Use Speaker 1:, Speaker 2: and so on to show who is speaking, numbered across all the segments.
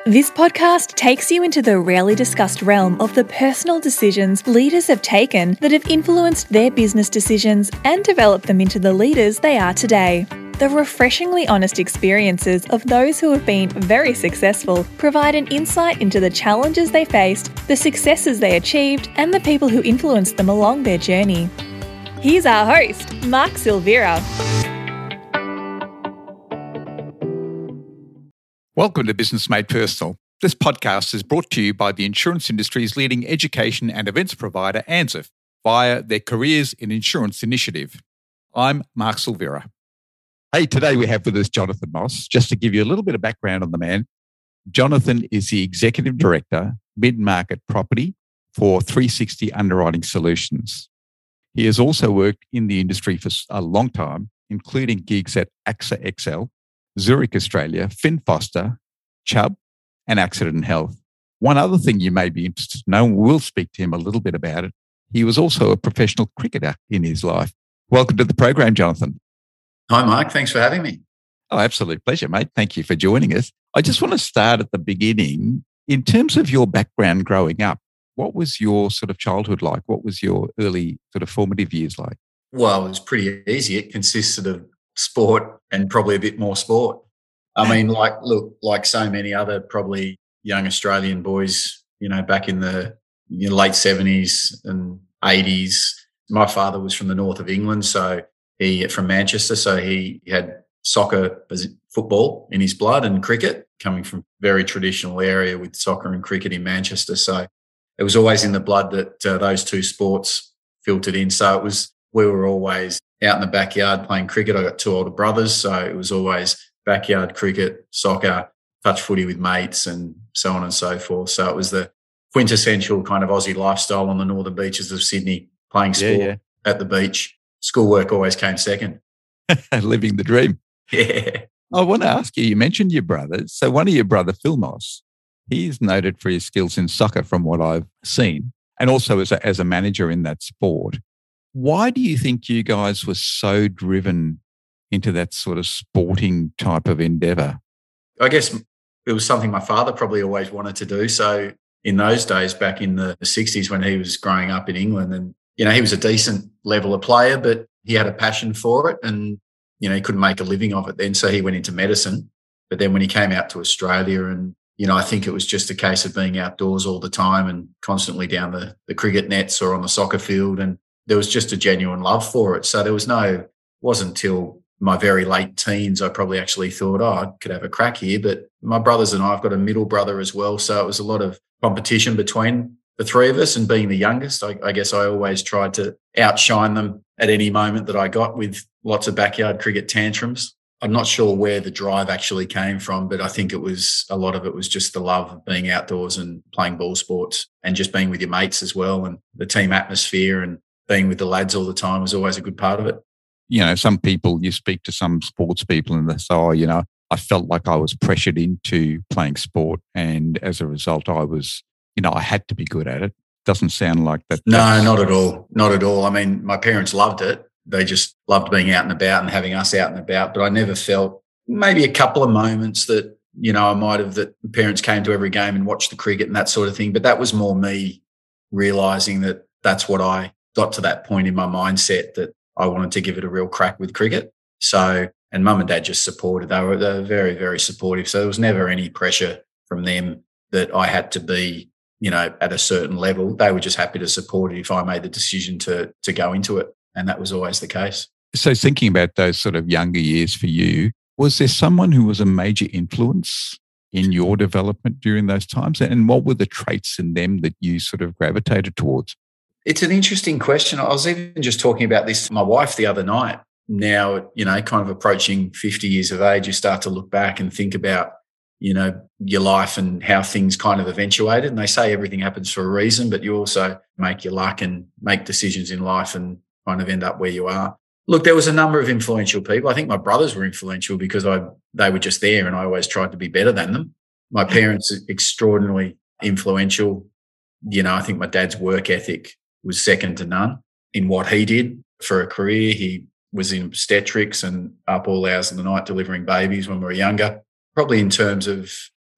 Speaker 1: This podcast takes you into the rarely discussed realm of the personal decisions leaders have taken that have influenced their business decisions and developed them into the leaders they are today. The refreshingly honest experiences of those who have been very successful provide an insight into the challenges they faced, the successes they achieved, and the people who influenced them along their journey. Here's our host, Mark Silvera.
Speaker 2: Welcome to Business Made Personal. This podcast is brought to you by the insurance industry's leading education and events provider, ANZIIF, via their Careers in Insurance initiative. I'm Mark Silvera. Hey, today we have with us Jonathan Moss. Just to give you a little bit of background on the man, Jonathan is the Executive Director, Mid-Market Property for 360 Underwriting Solutions. He has also worked in the industry for a long time, including gigs at AXA XL, Zurich Australia, Finn Foster, Chubb, and Accident Health. One other thing you may be interested to know, and we'll speak to him a little bit about it, he was also a professional cricketer in his life. Welcome to the program, Jonathan.
Speaker 3: Hi, Mark. Thanks for having me.
Speaker 2: Oh, absolute pleasure, mate. Thank you for joining us. I just want to start at the beginning. In terms of your background growing up, what was your sort of childhood like? What was your early sort of formative years like?
Speaker 3: Well, it was pretty easy. It consisted of sport and probably a bit more sport. I mean, like so many other probably young Australian boys, back in the late 70s and 80s. My father was from the north of England, from Manchester, so he had soccer, football in his blood, and cricket, coming from a very traditional area with soccer and cricket in Manchester. So it was always in the blood that those two sports filtered in. So we were always out in the backyard playing cricket. I got two older brothers, so it was always backyard cricket, soccer, touch footy with mates, and so on and so forth. So it was the quintessential kind of Aussie lifestyle on the northern beaches of Sydney, playing sport at the beach. Schoolwork always came second.
Speaker 2: Living the dream.
Speaker 3: Yeah.
Speaker 2: I want to ask you, you mentioned your brothers. So one of your brother, Phil Moss, he's noted for his skills in soccer from what I've seen, and also as a manager in that sport. Why do you think you guys were so driven into that sort of sporting type of endeavour?
Speaker 3: I guess it was something my father probably always wanted to do. So in those days, back in the 60s when he was growing up in England, and, he was a decent level of player, but he had a passion for it, and, he couldn't make a living of it then. So he went into medicine. But then when he came out to Australia, and, I think it was just a case of being outdoors all the time and constantly down the cricket nets or on the soccer field. And there was just a genuine love for it. So wasn't until my very late teens I probably actually thought, I could have a crack here. But my brothers and I've got a middle brother as well. So it was a lot of competition between the three of us, and being the youngest, I guess I always tried to outshine them at any moment that I got, with lots of backyard cricket tantrums. I'm not sure where the drive actually came from, but I think a lot of it was just the love of being outdoors and playing ball sports, and just being with your mates as well, and the team atmosphere and being with the lads all the time was always a good part of it.
Speaker 2: Some people, you speak to some sports people and they say, I felt like I was pressured into playing sport, and as a result, I had to be good at it. Doesn't sound like that.
Speaker 3: No, not at all. Not at all. I mean, my parents loved it. They just loved being out and about and having us out and about. But I never felt, maybe a couple of moments that, I might have, that parents came to every game and watched the cricket and that sort of thing. But that was more me realising that that's what I got to, that point in my mindset that I wanted to give it a real crack with cricket. So, and mum and dad just supported. They were very, very supportive. So there was never any pressure from them that I had to be, at a certain level. They were just happy to support it if I made the decision to go into it. And that was always the case.
Speaker 2: So thinking about those sort of younger years for you, was there someone who was a major influence in your development during those times? And what were the traits in them that you sort of gravitated towards?
Speaker 3: It's an interesting question. I was even just talking about this to my wife the other night. Now, kind of approaching 50 years of age, you start to look back and think about, your life and how things kind of eventuated. And they say everything happens for a reason, but you also make your luck and make decisions in life and kind of end up where you are. Look, there was a number of influential people. I think my brothers were influential because they were just there, and I always tried to be better than them. My parents are extraordinarily influential. I think my dad's work ethic was second to none in what he did for a career. He was in obstetrics and up all hours of the night delivering babies when we were younger. Probably in terms of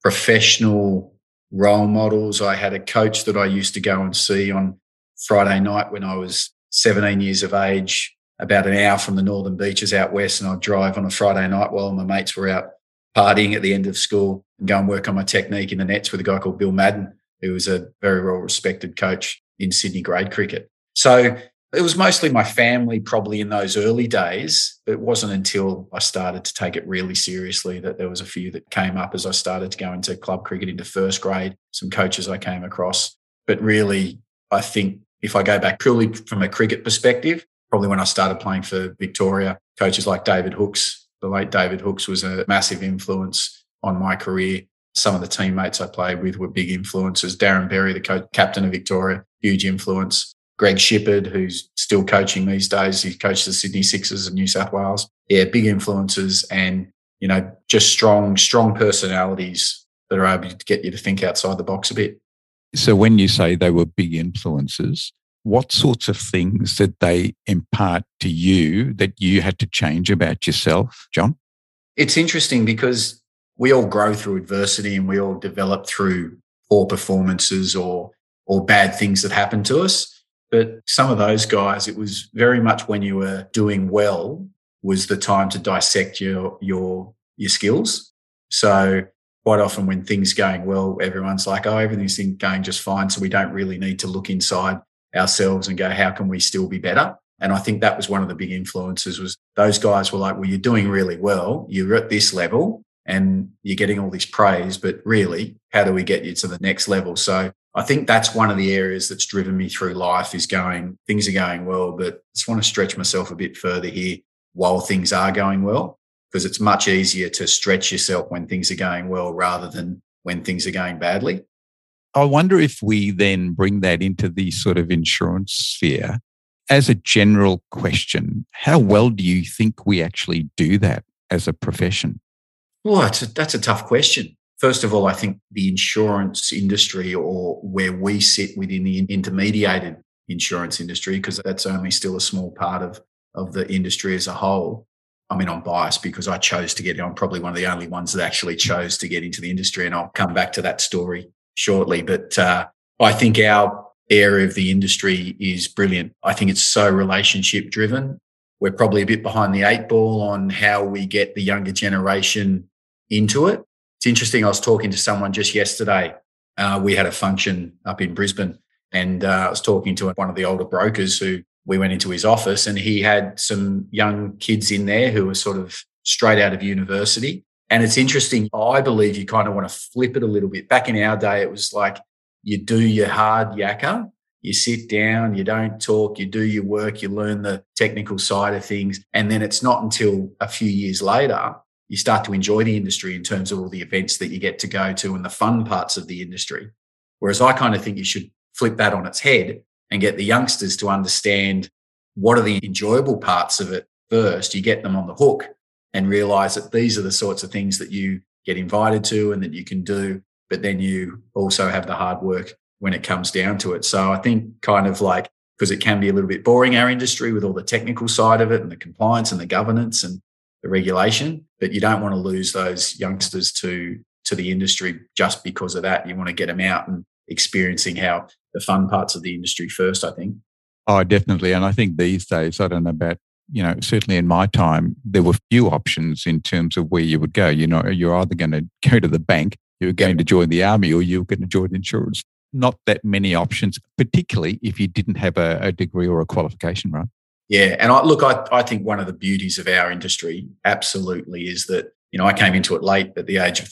Speaker 3: professional role models. I had a coach that I used to go and see on Friday night when I was 17 years of age, about an hour from the Northern Beaches out west, and I'd drive on a Friday night while my mates were out partying at the end of school and go and work on my technique in the nets with a guy called Bill Madden, who was a very well-respected coach in Sydney grade cricket. So it was mostly my family probably in those early days. It wasn't until I started to take it really seriously that there was a few that came up as I started to go into club cricket into first grade, some coaches I came across. But really, I think if I go back purely from a cricket perspective, probably when I started playing for Victoria, coaches like David Hooks, the late David Hooks was a massive influence on my career. Some of the teammates I played with were big influences. Darren Berry, the captain of Victoria, huge influence. Greg Shippard, who's still coaching these days. He coached the Sydney Sixers of New South Wales. Yeah, big influences and, just strong personalities that are able to get you to think outside the box a bit.
Speaker 2: So when you say they were big influences, what sorts of things did they impart to you that you had to change about yourself, John?
Speaker 3: It's interesting because we all grow through adversity and we all develop through poor performances or bad things that happen to us. But some of those guys, it was very much when you were doing well was the time to dissect your skills. So quite often when things are going well, everyone's like, oh, everything's going just fine. So we don't really need to look inside ourselves and go, how can we still be better? And I think that was one of the big influences was those guys were like, well, you're doing really well. You're at this level and you're getting all this praise, but really, how do we get you to the next level? So I think that's one of the areas that's driven me through life is things are going well, but I just want to stretch myself a bit further here while things are going well, because it's much easier to stretch yourself when things are going well rather than when things are going badly.
Speaker 2: I wonder if we then bring that into the sort of insurance sphere. As a general question, how well do you think we actually do that as a profession?
Speaker 3: Well, that's a tough question. First of all, I think the insurance industry or where we sit within the intermediated insurance industry, because that's only still a small part of the industry as a whole. I mean, I'm biased because I chose to get in. I'm probably one of the only ones that actually chose to get into the industry, and I'll come back to that story shortly. But I think our area of the industry is brilliant. I think it's so relationship driven. We're probably a bit behind the eight ball on how we get the younger generation into it. It's interesting. I was talking to someone just yesterday. We had a function up in Brisbane and I was talking to one of the older brokers who we went into his office and he had some young kids in there who were sort of straight out of university. And it's interesting. I believe you kind of want to flip it a little bit. Back in our day, it was like you do your hard yakka, you sit down, you don't talk, you do your work, you learn the technical side of things. And then it's not until a few years later you start to enjoy the industry in terms of all the events that you get to go to and the fun parts of the industry. Whereas I kind of think you should flip that on its head and get the youngsters to understand what are the enjoyable parts of it first. You get them on the hook and realize that these are the sorts of things that you get invited to and that you can do, but then you also have the hard work when it comes down to it. So I think kind of like, because it can be a little bit boring, our industry, with all the technical side of it and the compliance and the governance and the regulation, but you don't want to lose those youngsters to the industry just because of that. You want to get them out and experiencing how the fun parts of the industry first, I think.
Speaker 2: Oh, definitely. And I think these days, I don't know about, certainly in my time, there were few options in terms of where you would go. You're either going to go to the bank, you're going to join the army, or you're going to join insurance. Not that many options, particularly if you didn't have a degree or a qualification, right?
Speaker 3: Yeah. And I think one of the beauties of our industry absolutely is that, I came into it late at the age of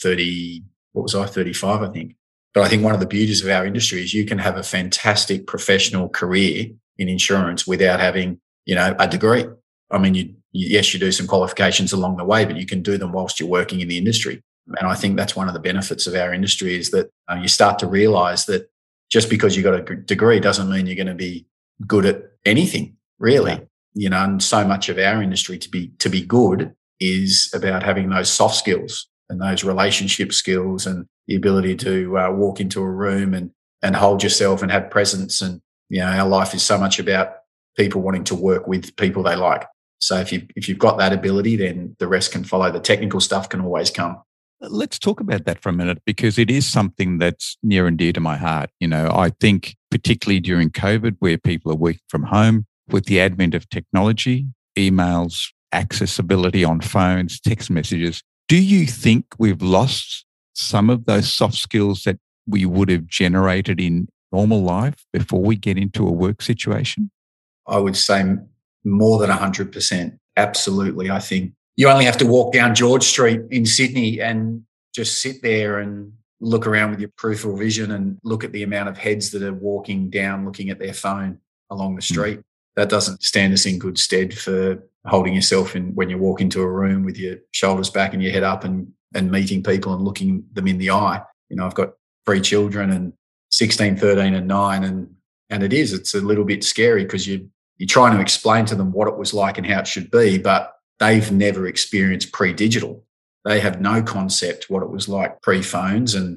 Speaker 3: 35, I think. But I think one of the beauties of our industry is you can have a fantastic professional career in insurance without having, a degree. I mean, yes, you do some qualifications along the way, but you can do them whilst you're working in the industry. And I think that's one of the benefits of our industry is that you start to realize that just because you got a degree doesn't mean you're going to be good at anything, really. Yeah. And so much of our industry to be good is about having those soft skills and those relationship skills and the ability to walk into a room and hold yourself and have presence. And, our life is so much about people wanting to work with people they like. So if you've got that ability, then the rest can follow. The technical stuff can always come.
Speaker 2: Let's talk about that for a minute, because it is something that's near and dear to my heart. I think particularly during COVID, where people are working from home, with the advent of technology, emails, accessibility on phones, text messages, do you think we've lost some of those soft skills that we would have generated in normal life before we get into a work situation?
Speaker 3: I would say more than 100%. Absolutely. I think you only have to walk down George Street in Sydney and just sit there and look around with your peripheral vision and look at the amount of heads that are walking down, looking at their phone along the street. That doesn't stand us in good stead for holding yourself in when you walk into a room with your shoulders back and your head up and meeting people and looking them in the eye. I've got 3 children and 16, 13 and 9 and it's a little bit scary because you're trying to explain to them what it was like and how it should be, but they've never experienced pre-digital. They have no concept what it was like pre-phones and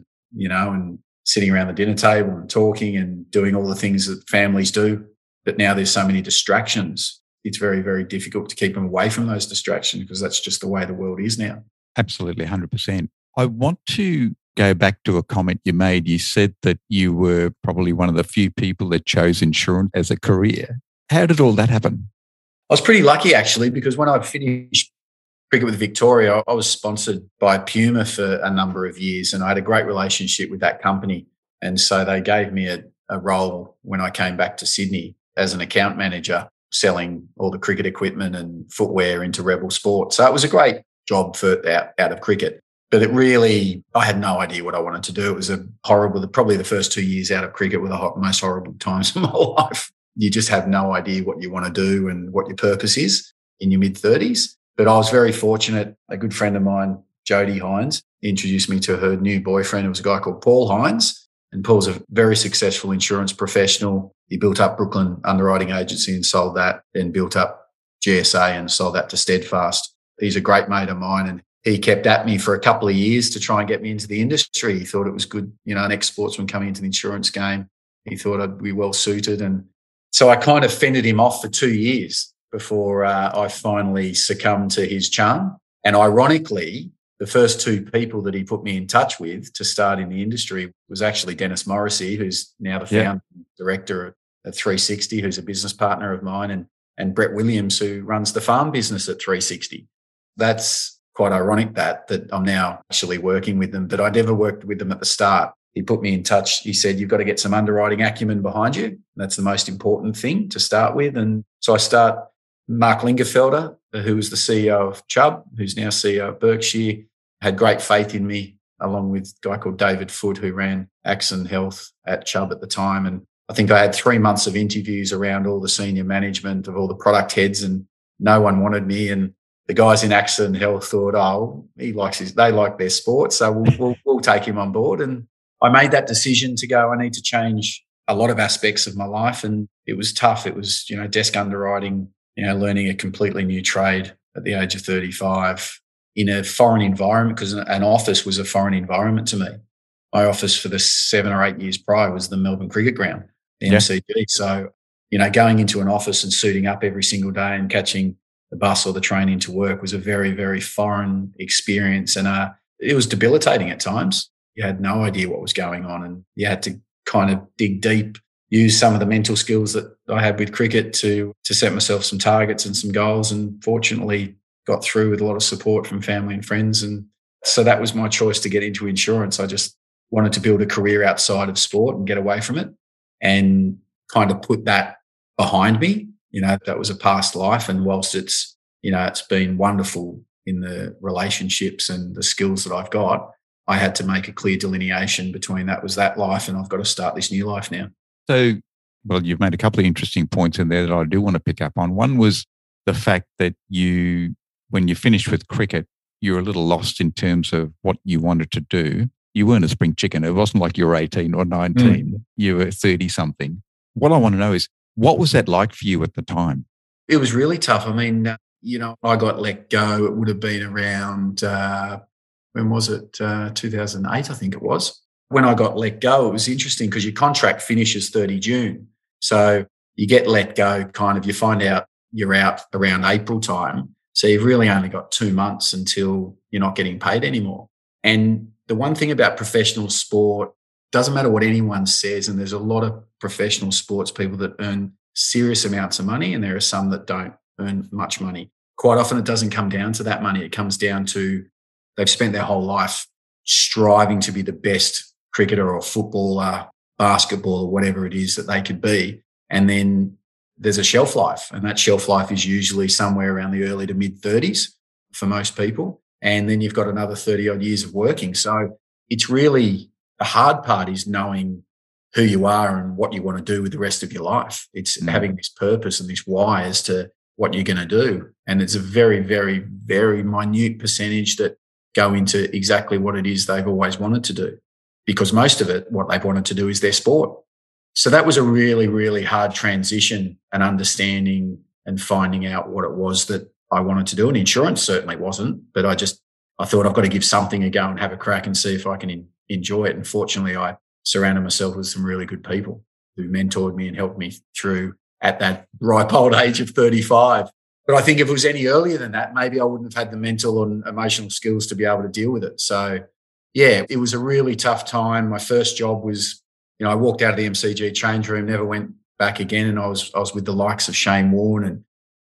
Speaker 3: sitting around the dinner table and talking and doing all the things that families do. But now there's so many distractions. It's very, very difficult to keep them away from those distractions because that's just the way the world is now.
Speaker 2: Absolutely, 100%. I want to go back to a comment you made. You said that you were probably one of the few people that chose insurance as a career. How did all that happen?
Speaker 3: I was pretty lucky, actually, because when I finished cricket with Victoria, I was sponsored by Puma for a number of years and I had a great relationship with that company. And so they gave me a role when I came back to Sydney as an account manager, selling all the cricket equipment and footwear into Rebel Sport. So it was a great job for out of cricket. But I had no idea what I wanted to do. It was probably the first 2 years out of cricket were the most horrible times of my life. You just have no idea what you want to do and what your purpose is in your mid-30s. But I was very fortunate. A good friend of mine, Jodie Hines, introduced me to her new boyfriend. It was a guy called Paul Hines. And Paul's a very successful insurance professional. He built up Brooklyn Underwriting Agency and sold that, then built up GSA and sold that to Steadfast. He's a great mate of mine and he kept at me for a couple of years to try and get me into the industry. He thought it was good, an ex-sportsman coming into the insurance game. He thought I'd be well suited. And so I kind of fended him off for 2 years before I finally succumbed to his charm. And ironically, the first 2 people that he put me in touch with to start in the industry was actually Dennis Morrissey, who's now the founder and director at 360, who's a business partner of mine, and Brett Williams, who runs the farm business at 360. That's quite ironic that I'm now actually working with them, but I never worked with them at the start. He put me in touch. He said, you've got to get some underwriting acumen behind you. That's the most important thing to start with. And so I start Mark Lingerfelder, who was the CEO of Chubb, who's now CEO of Berkshire, had great faith in me, along with a guy called David Foote, who ran Accent Health at Chubb at the time. And I think I had 3 months of interviews around all the senior management of all the product heads and no one wanted me. And the guys in Accent Health thought, they like their sport, so we'll take him on board. And I made that decision to go, I need to change a lot of aspects of my life. And it was tough. It was, desk underwriting, learning a completely new trade at the age of 35 in a foreign environment, because an office was a foreign environment to me. My office for the 7 or 8 years prior was the Melbourne Cricket Ground, the MCG. So, going into an office and suiting up every single day and catching the bus or the train into work was a very, very foreign experience. And it was debilitating at times. You had no idea what was going on and you had to kind of dig deep, use some of the mental skills that I had with cricket to set myself some targets and some goals, and fortunately got through with a lot of support from family and friends. And so that was my choice to get into insurance. I just wanted to build a career outside of sport and get away from it and kind of put that behind me. That was a past life. And whilst it's been wonderful in the relationships and the skills that I've got, I had to make a clear delineation between that was that life and I've got to start this new life now.
Speaker 2: So, you've made a couple of interesting points in there that I do want to pick up on. One was the fact that when you finished with cricket, you were a little lost in terms of what you wanted to do. You weren't a spring chicken. It wasn't like you were 18 or 19. You were 30-something. What I want to know is, what was that like for you at the time?
Speaker 3: It was really tough. I mean, I got let go. It would have been around, when was it? 2008, I think it was. When I got let go, it was interesting because your contract finishes 30 June. So you get let go, you find out you're out around April time. So you've really only got 2 months until you're not getting paid anymore. And the one thing about professional sport, doesn't matter what anyone says, and there's a lot of professional sports people that earn serious amounts of money, and there are some that don't earn much money. Quite often it doesn't come down to that money. It comes down to they've spent their whole life striving to be the best cricketer or footballer, basketball, or whatever it is that they could be. And then there's a shelf life, and that shelf life is usually somewhere around the early to mid-30s for most people. And then you've got another 30-odd years of working. So it's really, the hard part is knowing who you are and what you want to do with the rest of your life. It's having this purpose and this why as to what you're going to do. And it's a very, very, very minute percentage that go into exactly what it is they've always wanted to do, because most of it, what they've wanted to do is their sport. So that was a really, really hard transition and understanding and finding out what it was that I wanted to do. And insurance certainly wasn't, but I thought I've got to give something a go and have a crack and see if I can enjoy it. And fortunately, I surrounded myself with some really good people who mentored me and helped me through at that ripe old age of 35. But I think if it was any earlier than that, maybe I wouldn't have had the mental and emotional skills to be able to deal with it. So, yeah, it was a really tough time. My first job was, I walked out of the MCG change room, never went back again. And I was with the likes of Shane Warne and,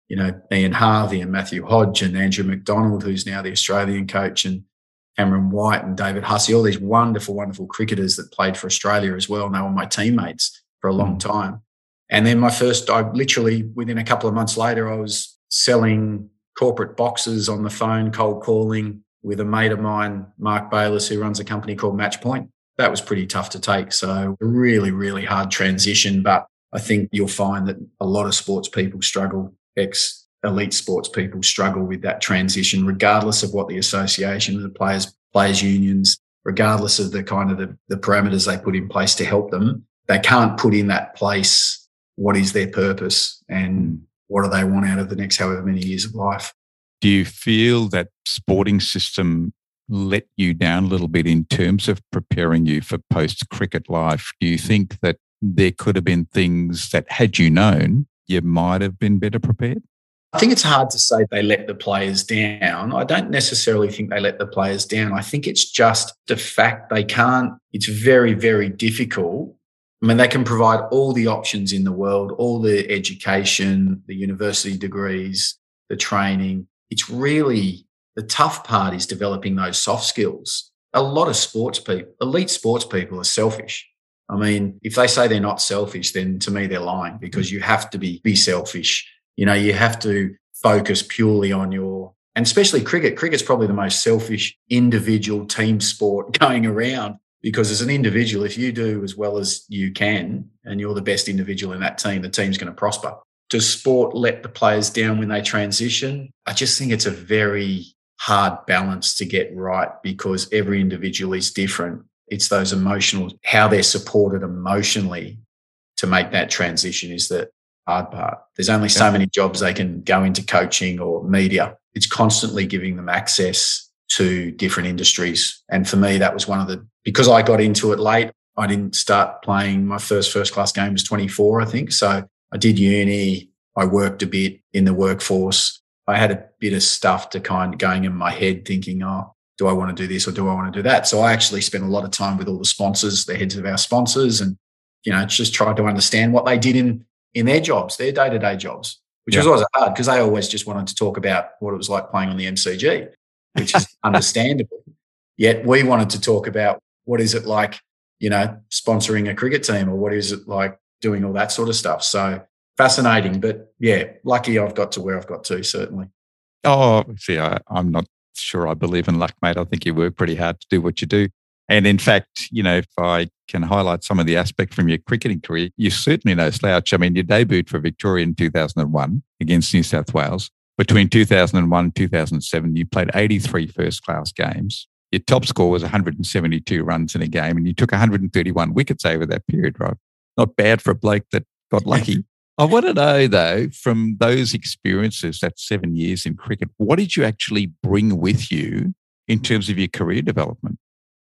Speaker 3: Ian Harvey and Matthew Hodge and Andrew McDonald, who's now the Australian coach, and Cameron White and David Hussey, all these wonderful, wonderful cricketers that played for Australia as well. And they were my teammates for a long time. And then I literally, within a couple of months later, I was selling corporate boxes on the phone, cold calling with a mate of mine, Mark Bayliss, who runs a company called Matchpoint. That was pretty tough to take. So a really, really hard transition. But I think you'll find that a lot of sports people struggle, ex-elite sports people struggle with that transition, regardless of what the association, the players unions, regardless of the kind of the parameters they put in place to help them. They can't put in that place what is their purpose and what do they want out of the next however many years of life.
Speaker 2: Do you feel that sporting system let you down a little bit in terms of preparing you for post-cricket life? Do you think that there could have been things that, had you known, you might have been better prepared?
Speaker 3: I think it's hard to say they let the players down. I don't necessarily think they let the players down. I think it's just the fact they can't. It's very, very difficult. I mean, they can provide all the options in the world, all the education, the university degrees, the training. It's really, the tough part is developing those soft skills. A lot of sports people, elite sports people, are selfish. I mean, if they say they're not selfish, then to me, they're lying, because you have to be selfish. You have to focus purely on and especially cricket. Cricket's probably the most selfish individual team sport going around, because as an individual, if you do as well as you can and you're the best individual in that team, the team's going to prosper. Does sport let the players down when they transition? I just think it's a very hard balance to get right, because every individual is different. It's those emotional, how they're supported emotionally to make that transition is the hard part. There's only so many jobs they can go into, coaching or media. It's constantly giving them access to different industries. And for me, that was because I got into it late. I didn't start playing. My first class game was 24, I think. So I did uni. I worked a bit in the workforce. I had a bit of stuff to kind of going in my head thinking, do I want to do this or do I want to do that? So I actually spent a lot of time with all the sponsors, the heads of our sponsors, and, just tried to understand what they did in their jobs, their day-to-day jobs, which was always hard, because they always just wanted to talk about what it was like playing on the MCG, which is understandable. Yet we wanted to talk about what is it like, sponsoring a cricket team, or what is it like doing all that sort of stuff. So fascinating, but lucky I've got to where I've got to, certainly.
Speaker 2: Oh, see, I'm not sure I believe in luck, mate. I think you work pretty hard to do what you do. And in fact, if I can highlight some of the aspect from your cricketing career, you're certainly no slouch. I mean, you debuted for Victoria in 2001 against New South Wales. Between 2001 and 2007, you played 83 first-class games. Your top score was 172 runs in a game, and you took 131 wickets over that period, right? Not bad for a bloke that got lucky. I want to know, though, from those experiences, that 7 years in cricket, what did you actually bring with you in terms of your career development?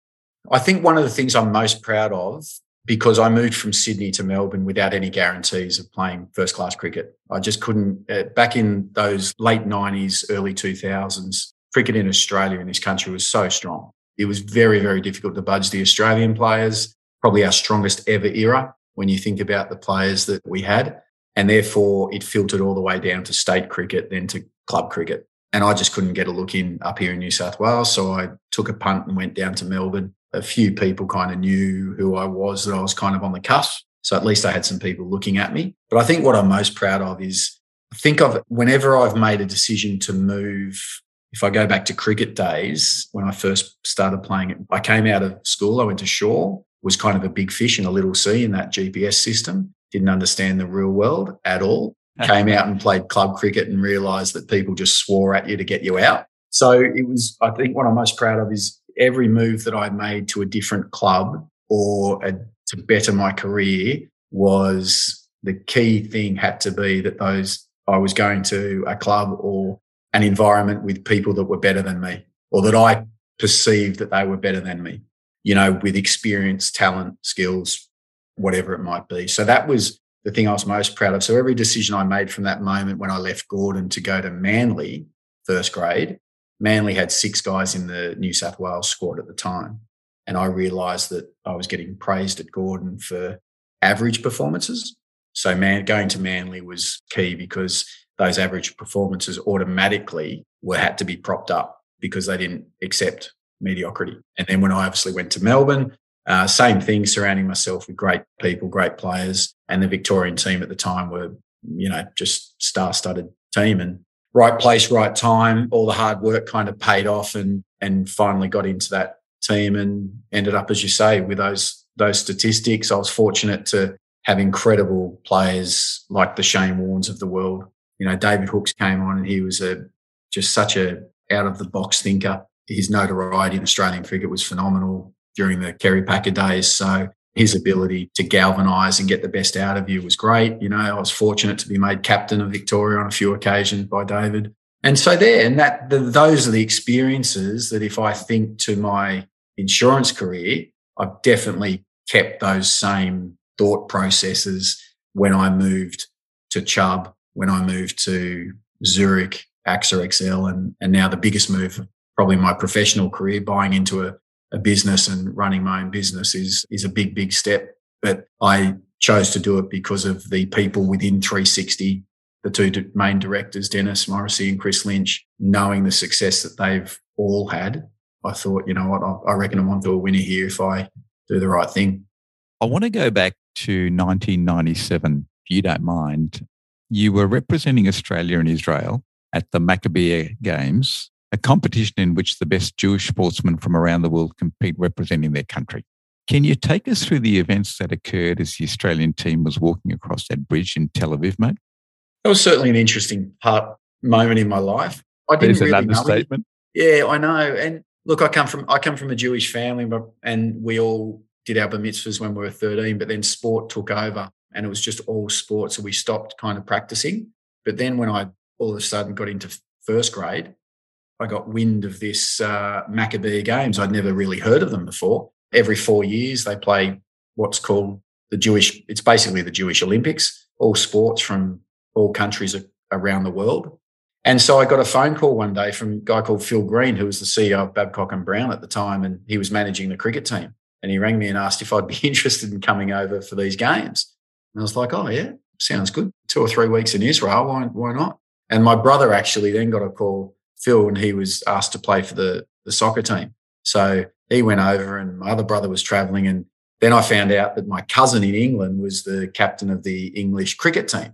Speaker 3: I think one of the things I'm most proud of, because I moved from Sydney to Melbourne without any guarantees of playing first-class cricket. I just couldn't. Back in those late 90s, early 2000s, cricket in Australia, in this country, was so strong. it was very, very difficult to budge the Australian players, probably our strongest ever era when you think about the players that we had. And therefore, it filtered all the way down to state cricket, then to club cricket. And I just couldn't get a look in up here in New South Wales. So I took a punt and went down to Melbourne. A few people kind of knew who I was, that I was kind of on the cusp. So at least I had some people looking at me. But I think what I'm most proud of is whenever I've made a decision to move, if I go back to cricket days, when I first started playing it, I came out of school, I went to Shaw, was kind of a big fish in a little sea in that GPS system, didn't understand the real world at all. Came out and played club cricket and realised that people just swore at you to get you out. So it was, I think what I'm most proud of is every move that I made to a different club or to better my career was the key thing had to be that I was going to a club or an environment with people that were better than me, or that I perceived that they were better than me, with experience, talent, skills, whatever it might be. So that was the thing I was most proud of. So every decision I made from that moment when I left Gordon to go to Manly, first grade, Manly had 6 guys in the New South Wales squad at the time. And I realised that I was getting praised at Gordon for average performances. So going to Manly was key because those average performances automatically had to be propped up because they didn't accept mediocrity. And then when I obviously went to Melbourne, same thing, surrounding myself with great people, great players. And the Victorian team at the time were, just star-studded team, and right place, right time. All the hard work kind of paid off and finally got into that team and ended up, as you say, with those statistics. I was fortunate to have incredible players like the Shane Warnes of the world. David Hookes came on and he was just such a out-of-the-box thinker. His notoriety in Australian cricket was phenomenal during the Kerry Packer days. So his ability to galvanise and get the best out of you was great. I was fortunate to be made captain of Victoria on a few occasions by David. And so those are the experiences that if I think to my insurance career, I've definitely kept those same thought processes when I moved to Chubb, when I moved to Zurich, AXA XL, and now the biggest move of probably my professional career, buying into a business and running my own business is a big, big step. But I chose to do it because of the people within 360, the 2 main directors, Dennis Morrissey and Chris Lynch, knowing the success that they've all had. I thought, you know what, I reckon I'm onto a winner here if I do the right thing.
Speaker 2: I want to go back to 1997, if you don't mind. You were representing Australia and Israel at the Maccabea Games, a competition in which the best Jewish sportsmen from around the world compete representing their country. Can you take us through the events that occurred as the Australian team was walking across that bridge in Tel Aviv, mate?
Speaker 3: That was certainly an interesting moment in my life. I didn't
Speaker 2: There's
Speaker 3: really
Speaker 2: an understatement.
Speaker 3: Yeah, I know. And look, I come from a Jewish family, and we all did our bar mitzvahs when we were 13, but then sport took over and it was just all sport. So we stopped kind of practicing. But then when I all of a sudden got into first grade, I got wind of this Maccabea Games. I'd never really heard of them before. Every 4 years, they play what's called it's basically the Jewish Olympics, all sports from all countries around the world. And so I got a phone call one day from a guy called Phil Green, who was the CEO of Babcock and Brown at the time, and he was managing the cricket team. And he rang me and asked if I'd be interested in coming over for these games. And I was like, oh, yeah, sounds good. 2 or 3 weeks in Israel, why not? And my brother actually then got a call, Phil, and he was asked to play for the soccer team. So he went over and my other brother was travelling. And then I found out that my cousin in England was the captain of the English cricket team.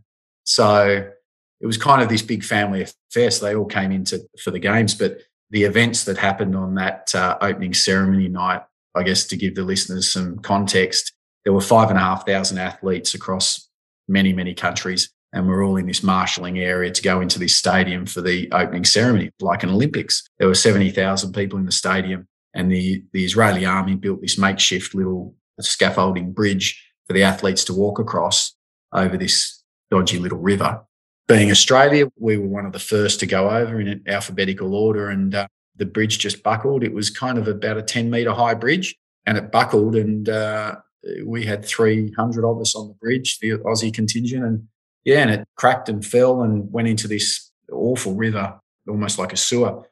Speaker 3: So it was kind of this big family affair. So they all came in for the games. But the events that happened on that opening ceremony night, I guess to give the listeners some context, there were 5,500 athletes across many, many countries. And we're all in this marshalling area to go into this stadium for the opening ceremony, like an Olympics. There were 70,000 people in the stadium, and the Israeli army built this makeshift little scaffolding bridge for the athletes to walk across over this dodgy little river. Being Australia, we were one of the first to go over in alphabetical order, and the bridge just buckled. It was kind of about a 10-metre high bridge, and it buckled, and we had 300 of us on the bridge, the Aussie contingent, and it cracked and fell and went into this awful river, almost like a sewer.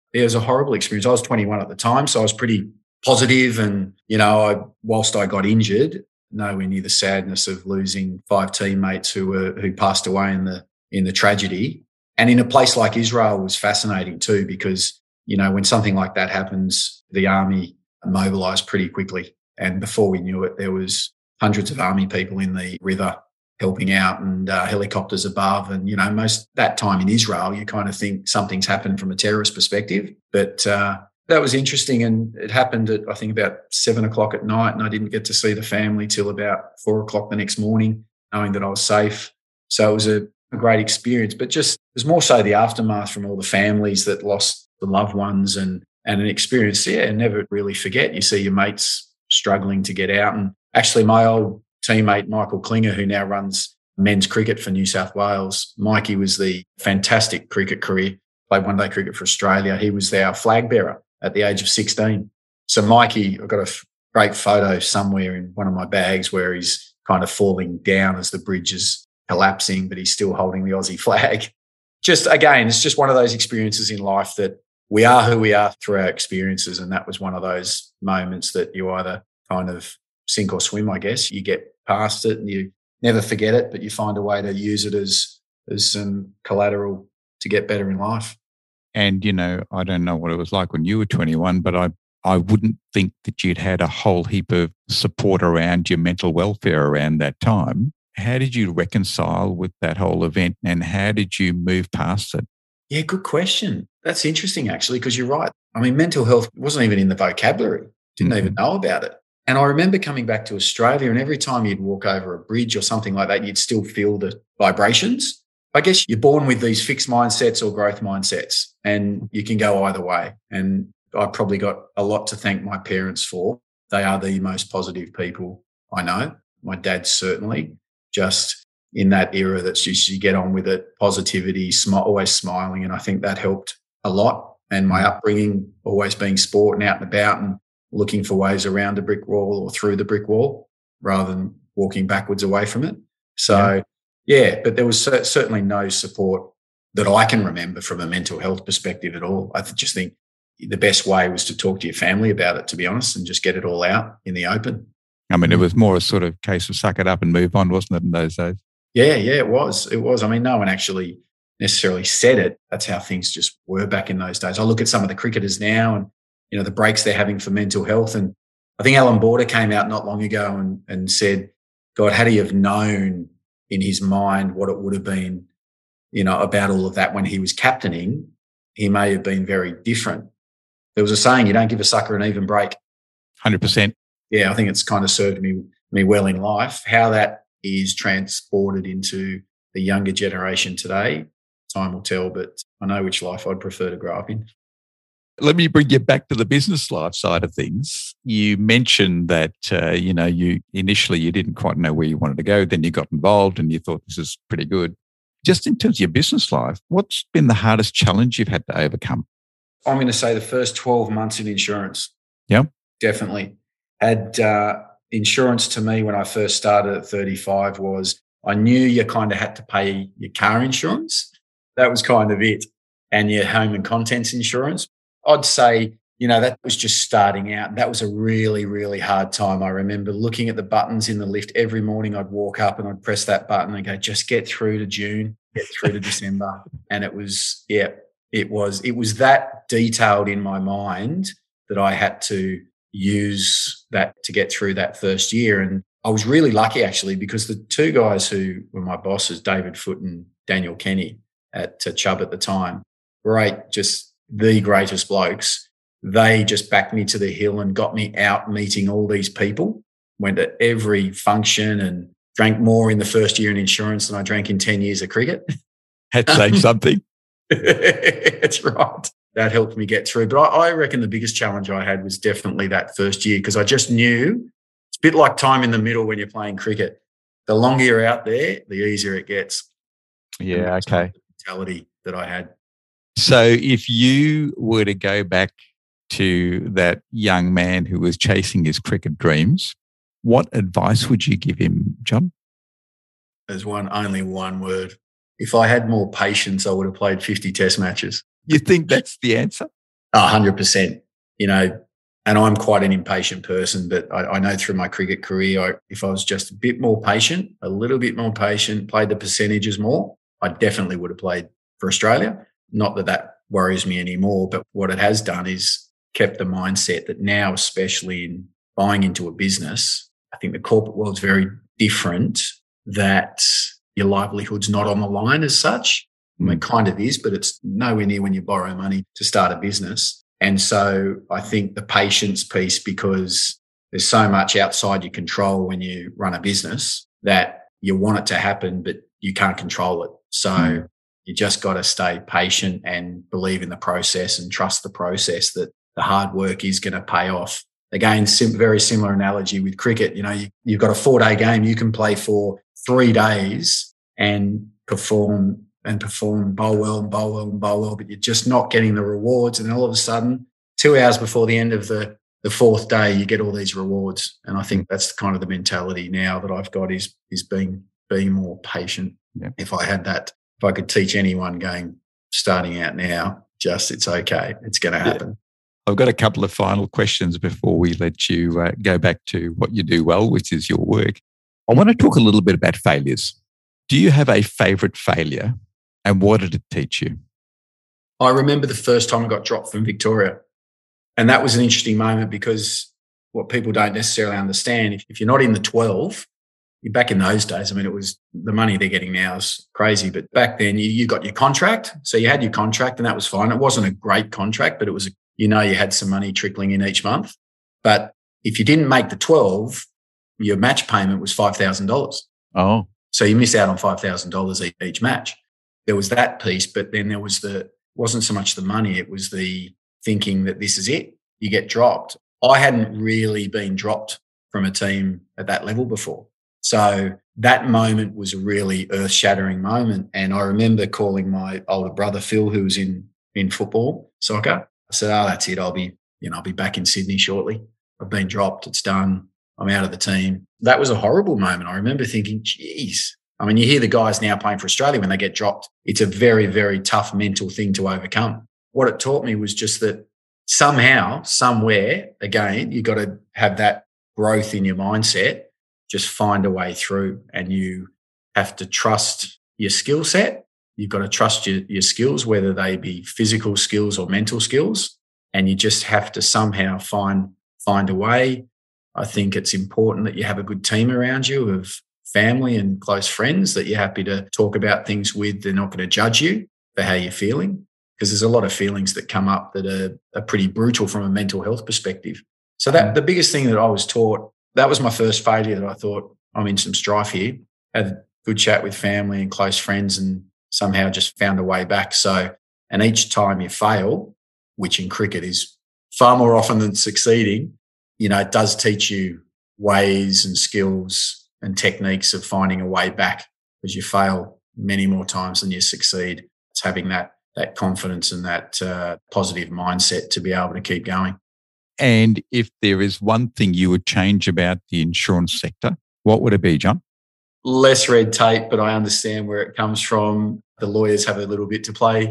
Speaker 3: It was a horrible experience. I was 21 at the time, so I was pretty positive and, whilst I got injured, nowhere near the sadness of losing 5 teammates who passed away in the tragedy. And in a place like Israel was fascinating too, because, when something like that happens, the army mobilised pretty quickly. And before we knew it, there was hundreds of army people in the river helping out and helicopters above. And, most that time in Israel, you kind of think something's happened from a terrorist perspective. But that was interesting. And it happened at, I think, about 7:00 at night. And I didn't get to see the family till about 4:00 the next morning, knowing that I was safe. So it was a great experience. But just, it was more so the aftermath from all the families that lost the loved ones and an experience, never really forget. You see your mates struggling to get out. And actually, my old teammate, Michael Klinger, who now runs men's cricket for New South Wales, Mikey was the fantastic cricket career, played one-day cricket for Australia. He was our flag bearer at the age of 16. So Mikey, I've got a great photo somewhere in one of my bags where he's kind of falling down as the bridge is collapsing, but he's still holding the Aussie flag. Just, again, it's just one of those experiences in life that we are who we are through our experiences. And that was one of those moments that you either kind of sink or swim, I guess. You get past it and you never forget it, but you find a way to use it as some collateral to get better in life.
Speaker 2: And, I don't know what it was like when you were 21, but I wouldn't think that you'd had a whole heap of support around your mental welfare around that time. How did you reconcile with that whole event and how did you move past it?
Speaker 3: Yeah, good question. That's interesting, actually, because you're right. I mean, mental health wasn't even in the vocabulary. Didn't even know about it. And I remember coming back to Australia and every time you'd walk over a bridge or something like that, you'd still feel the vibrations. I guess you're born with these fixed mindsets or growth mindsets and you can go either way. And I probably got a lot to thank my parents for. They are the most positive people I know. My dad certainly, just in that era that's just you get on with it, positivity, always smiling. And I think that helped a lot. And my upbringing, always being sport and out and about and looking for ways around a brick wall or through the brick wall rather than walking backwards away from it. So, but there was certainly no support that I can remember from a mental health perspective at all. I just think the best way was to talk to your family about it, to be honest, and just get it all out in the open.
Speaker 2: I mean, it was more a sort of case of suck it up and move on, wasn't it, in those days?
Speaker 3: Yeah, it was. It was. I mean, no one actually necessarily said it. That's how things just were back in those days. I look at some of the cricketers now and, the breaks they're having for mental health. And I think Alan Border came out not long ago and said, God, had he have known in his mind what it would have been, about all of that when he was captaining, he may have been very different. There was a saying, you don't give a sucker an even break.
Speaker 2: 100%.
Speaker 3: Yeah, I think it's kind of served me well in life. How that is transported into the younger generation today, time will tell, but I know which life I'd prefer to grow up in.
Speaker 2: Let me bring you back to the business life side of things. You mentioned that, you initially you didn't quite know where you wanted to go. Then you got involved and you thought this is pretty good. Just in terms of your business life, what's been the hardest challenge you've had to overcome?
Speaker 3: I'm going to say the first 12 months in insurance.
Speaker 2: Yeah.
Speaker 3: Definitely. Had insurance to me when I first started at 35 was I knew you kind of had to pay your car insurance. That was kind of it. And your home and contents insurance. I'd say, that was just starting out. That was a really, really hard time. I remember looking at the buttons in the lift every morning. I'd walk up and I'd press that button and go, just get through to June, get through to December. And it was that detailed in my mind that I had to use that to get through that first year. And I was really lucky actually, because the two guys who were my bosses, David Foote and Daniel Kenny at Chubb at the time, just the greatest blokes. They just backed me to the hill and got me out meeting all these people, went to every function and drank more in the first year in insurance than I drank in 10 years of cricket.
Speaker 2: Had to say something.
Speaker 3: That's right. That helped me get through. But I reckon the biggest challenge I had was definitely that first year, because I just knew it's a bit like time in the middle when you're playing cricket. The longer you're out there, the easier it gets.
Speaker 2: Yeah, okay.
Speaker 3: The mentality that I had.
Speaker 2: So if you were to go back to that young man who was chasing his cricket dreams, what advice would you give him, John?
Speaker 3: There's only one word. If I had more patience, I would have played 50 test matches.
Speaker 2: You think that's the answer?
Speaker 3: 100%, and I'm quite an impatient person, but I know through my cricket career, if I was just a bit more patient, a little bit more patient, played the percentages more, I definitely would have played for Australia. Not that that worries me anymore, but what it has done is kept the mindset that now, especially in buying into a business, I think the corporate world's very different, that your livelihood's not on the line as such. I mean, it kind of is, but it's nowhere near when you borrow money to start a business. And so I think the patience piece, because there's so much outside your control when you run a business that you want it to happen, but you can't control it. So you just got to stay patient and believe in the process and trust the process, that the hard work is going to pay off. Again, very similar analogy with cricket. You've got a 4-day game. You can play for 3 days and perform, bowl well, but you're just not getting the rewards. And all of a sudden, 2 hours before the end of the fourth day, you get all these rewards. And I think that's kind of the mentality now that I've got, is being more patient. Yeah. If I could teach anyone starting out now, it's okay. It's going to happen. Yeah.
Speaker 2: I've got a couple of final questions before we let you go back to what you do well, which is your work. I want to talk a little bit about failures. Do you have a favourite failure, and what did it teach you?
Speaker 3: I remember the first time I got dropped from Victoria. And that was an interesting moment, because what people don't necessarily understand, if you're not in the 12, back in those days, I mean, it was the money they're getting now is crazy. But back then you got your contract. So you had your contract and that was fine. It wasn't a great contract, but it was, you had some money trickling in each month. But if you didn't make the 12, your match payment was $5,000.
Speaker 2: Oh.
Speaker 3: So you miss out on $5,000 each match. There was that piece, but then there was wasn't so much the money, it was the thinking that this is it, you get dropped. I hadn't really been dropped from a team at that level before. So that moment was a really earth-shattering moment. And I remember calling my older brother, Phil, who was in football, soccer. I said, that's it. I'll be back in Sydney shortly. I've been dropped. It's done. I'm out of the team. That was a horrible moment. I remember thinking, geez. I mean, you hear the guys now playing for Australia when they get dropped. It's a very, very tough mental thing to overcome. What it taught me was just that somehow, somewhere, again, you got to have that growth in your mindset, just find a way through, and you have to trust your skill set. You've got to trust your skills, whether they be physical skills or mental skills, and you just have to somehow find a way. I think it's important that you have a good team around you of family and close friends that you're happy to talk about things with. They're not going to judge you for how you're feeling, because there's a lot of feelings that come up that are pretty brutal from a mental health perspective. So that the biggest thing that I was taught, that was my first failure, that I thought, I'm in some strife here. Had a good chat with family and close friends and somehow just found a way back. So, and each time you fail, which in cricket is far more often than succeeding, it does teach you ways and skills and techniques of finding a way back, because you fail many more times than you succeed. It's having that confidence and that positive mindset to be able to keep going.
Speaker 2: And if there is one thing you would change about the insurance sector, what would it be, John?
Speaker 3: Less red tape, but I understand where it comes from. The lawyers have a little bit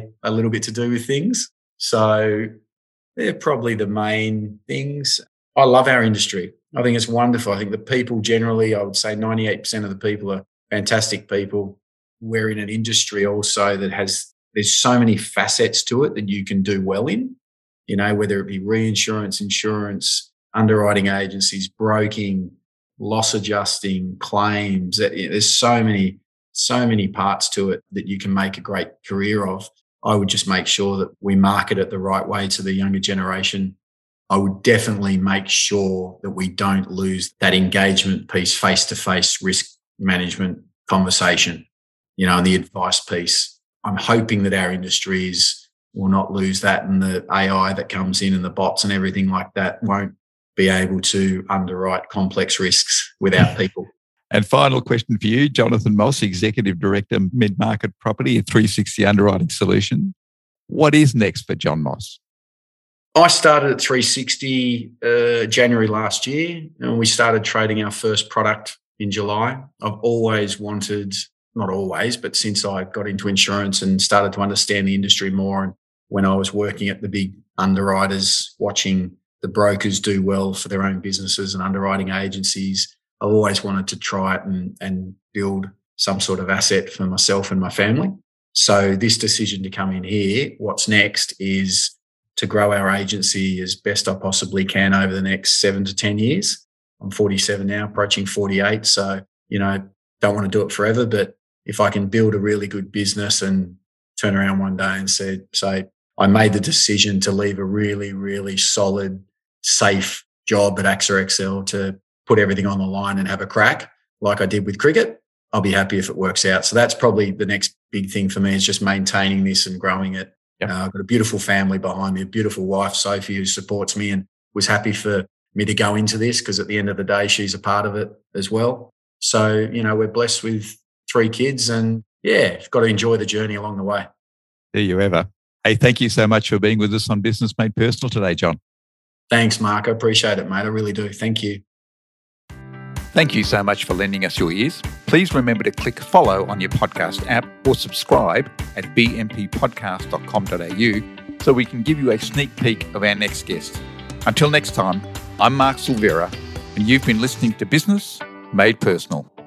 Speaker 3: to do with things. So they're probably the main things. I love our industry. I think it's wonderful. I think the people generally, I would say 98% of the people are fantastic people. We're in an industry also that there's so many facets to it that you can do well in, whether it be reinsurance, insurance, underwriting agencies, broking, loss adjusting, claims. There's so many parts to it that you can make a great career of. I would just make sure that we market it the right way to the younger generation. I would definitely make sure that we don't lose that engagement piece, face-to-face risk management conversation, and the advice piece. I'm hoping that our industries will not lose that, and the AI that comes in and the bots and everything like that won't be able to underwrite complex risks without people.
Speaker 2: And final question for you, Jonathan Moss, Executive Director, Mid-Market Property at 360 Underwriting Solution. What is next for John Moss?
Speaker 3: I started at 360 January last year, and we started trading our first product in July. I've always wanted, not always, but since I got into insurance and started to understand the industry more and when I was working at the big underwriters, watching the brokers do well for their own businesses and underwriting agencies. I always wanted to try it and build some sort of asset for myself and my family. So this decision to come in here, what's next is to grow our agency as best I possibly can over the next 7 to 10 years. I'm 47 now, approaching 48. So, don't want to do it forever, but if I can build a really good business and turn around one day and say, I made the decision to leave a really, really solid, safe job at AXA XL to put everything on the line and have a crack like I did with cricket, I'll be happy if it works out. So that's probably the next big thing for me, is just maintaining this and growing it. Yep. I've got a beautiful family behind me, a beautiful wife, Sophie, who supports me and was happy for me to go into this, because at the end of the day, she's a part of it as well. So, we're blessed with 3 kids and got to enjoy the journey along the way.
Speaker 2: There you ever. Hey, thank you so much for being with us on Business Made Personal today, John.
Speaker 3: Thanks, Mark. I appreciate it, mate. I really do. Thank you.
Speaker 2: Thank you so much for lending us your ears. Please remember to click follow on your podcast app or subscribe at bmpodcast.com.au so we can give you a sneak peek of our next guest. Until next time, I'm Mark Silvera, and you've been listening to Business Made Personal.